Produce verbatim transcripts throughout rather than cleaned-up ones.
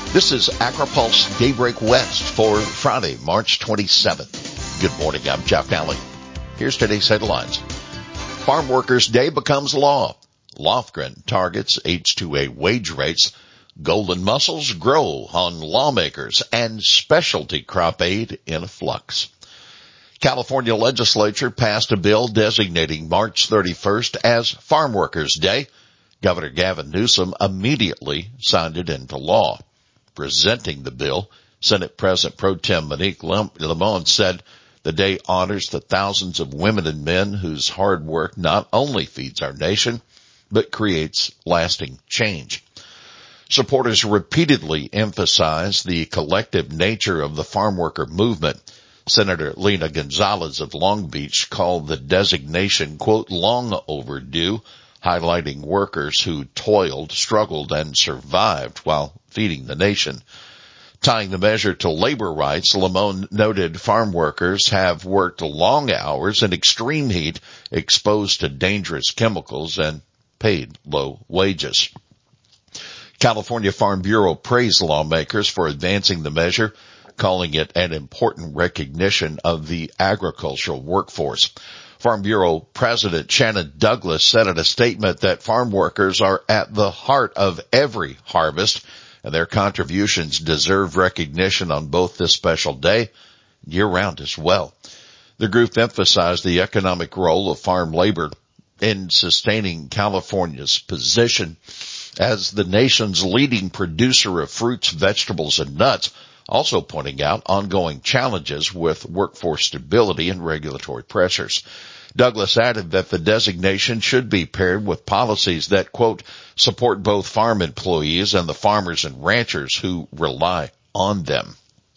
This is AgriPulse Daybreak West for Friday, March twenty-seventh. Good morning, I'm Jeff Nally. Here's today's headlines. Farm Workers Day becomes law. Lofgren targets H two A wage rates. Golden mussels grow on lawmakers, and specialty crop aid in a flux. California legislature passed a bill designating March thirty-first as Farm Workers Day. Governor Gavin Newsom immediately signed it into law. Presenting the bill, Senate President Pro Tem Monique Limon said the day honors the thousands of women and men whose hard work not only feeds our nation, but creates lasting change. Supporters repeatedly emphasized the collective nature of the farm worker movement. Senator Lena Gonzalez of Long Beach called the designation, quote, long overdue, highlighting workers who toiled, struggled, and survived while feeding the nation. Tying the measure to labor rights, Limon noted farm workers have worked long hours in extreme heat, exposed to dangerous chemicals, and paid low wages. California Farm Bureau praised lawmakers for advancing the measure, calling it an important recognition of the agricultural workforce. Farm Bureau President Shannon Douglas said in a statement that farm workers are at the heart of every harvest, and their contributions deserve recognition on both this special day and year-round as well. The group emphasized the economic role of farm labor in sustaining California's position as the nation's leading producer of fruits, vegetables, and nuts, also pointing out ongoing challenges with workforce stability and regulatory pressures. Douglas added that the designation should be paired with policies that, quote, support both farm employees and the farmers and ranchers who rely on them.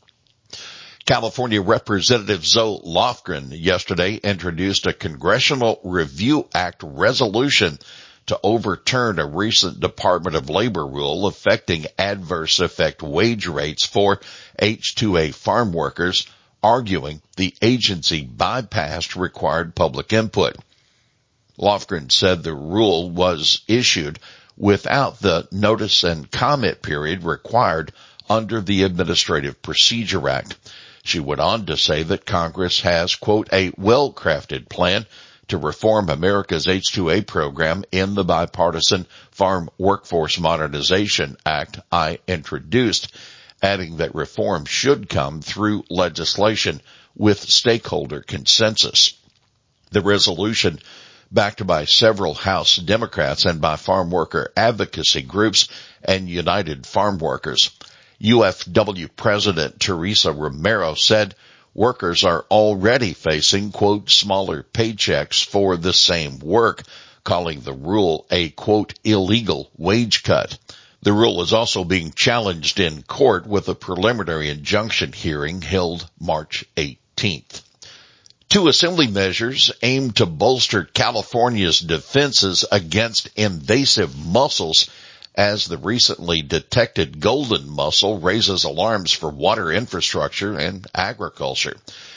California Representative Zoe Lofgren yesterday introduced a Congressional Review Act resolution to overturn a recent Department of Labor rule affecting adverse effect wage rates for H two A farm workers, arguing the agency bypassed required public input. Lofgren said the rule was issued without the notice and comment period required under the Administrative Procedure Act. She went on to say that Congress has, quote, a well-crafted plan to reform America's H two A program in the bipartisan Farm Workforce Modernization Act I introduced, adding that reform should come through legislation with stakeholder consensus. The resolution, backed by several House Democrats and by farm worker advocacy groups and United Farm Workers. U F W President Teresa Romero said workers are already facing, quote, smaller paychecks for the same work, calling the rule a, quote, illegal wage cut. The rule is also being challenged in court with a preliminary injunction hearing held March eighteenth. Two assembly measures aim to bolster California's defenses against invasive mussels as the recently detected golden mussel raises alarms for water infrastructure and agriculture.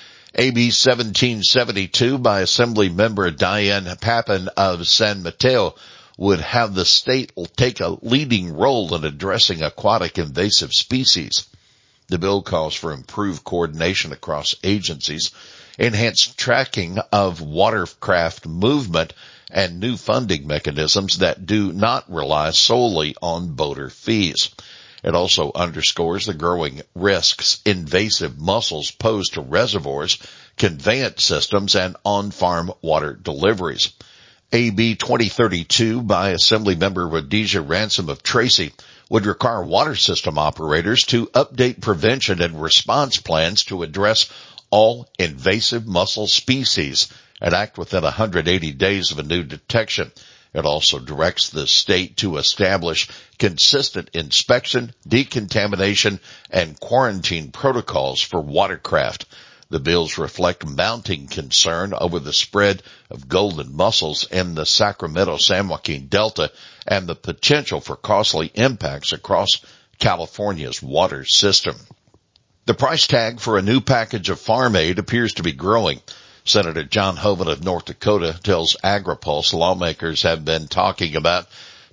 A B seventeen seventy-two by Assembly Member Diane Papin of San Mateo would have the state take a leading role in addressing aquatic invasive species. The bill calls for improved coordination across agencies, enhanced tracking of watercraft movement, and new funding mechanisms that do not rely solely on boater fees. It also underscores the growing risks invasive mussels pose to reservoirs, conveyance systems, and on-farm water deliveries. A B twenty thirty-two by Assemblymember Rhodesia Ransom of Tracy would require water system operators to update prevention and response plans to address all invasive mussel species and act within one hundred eighty days of a new detection. It also directs the state to establish consistent inspection, decontamination, and quarantine protocols for watercraft. The bills reflect mounting concern over the spread of golden mussels in the Sacramento-San Joaquin Delta and the potential for costly impacts across California's water system. The price tag for a new package of farm aid appears to be growing. Senator John Hoeven of North Dakota tells AgriPulse lawmakers have been talking about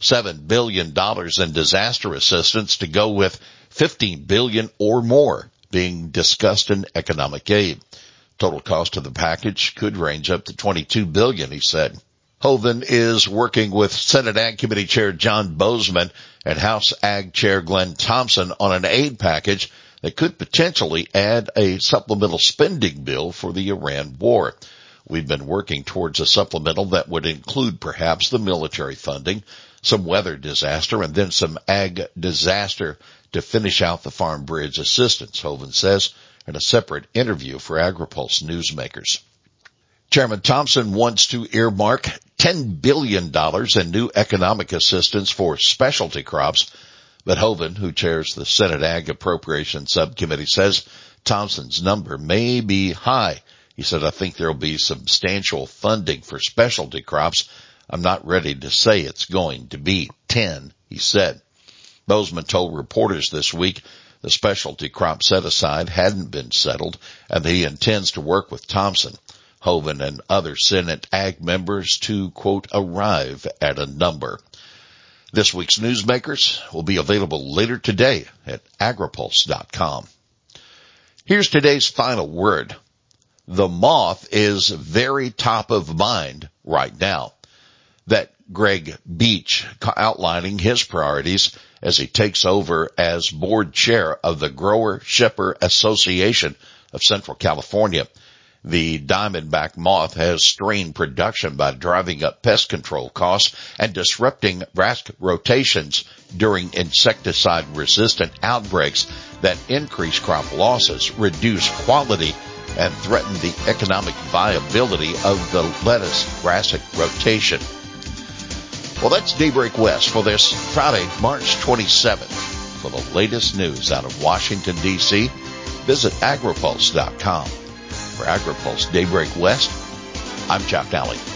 seven billion dollars in disaster assistance to go with fifteen billion dollars or more being discussed in economic aid. Total cost of the package could range up to twenty-two billion dollars, he said. Hoeven is working with Senate Ag Committee Chair John Boozman and House Ag Chair Glenn Thompson on an aid package that could potentially add a supplemental spending bill for the Iran war. We've been working towards a supplemental that would include perhaps the military funding, some weather disaster, and then some ag disaster to finish out the farm bridge assistance, Hoeven says in a separate interview for AgriPulse newsmakers. Chairman Thompson wants to earmark ten billion dollars in new economic assistance for specialty crops, but Hoeven, who chairs the Senate Ag Appropriations Subcommittee, says Thompson's number may be high. He said, I think there will be substantial funding for specialty crops. I'm not ready to say it's going to be ten, he said. Boozman told reporters this week the specialty crop set-aside hadn't been settled and that he intends to work with Thompson, Hoeven, and other Senate Ag members to, quote, arrive at a number. This week's Newsmakers will be available later today at agripulse dot com. Here's today's final word. The moth is very top of mind right now. That Greg Beach outlining his priorities as he takes over as board chair of the Grower Shipper Association of Central California. The diamondback moth has strained production by driving up pest control costs and disrupting grass rotations during insecticide-resistant outbreaks that increase crop losses, reduce quality, and threaten the economic viability of the lettuce grass rotation. Well, that's Daybreak West for this Friday, March twenty-seventh. For the latest news out of Washington, D C, visit agripulse dot com. For AgriPulse Daybreak West, I'm Jeff Nally.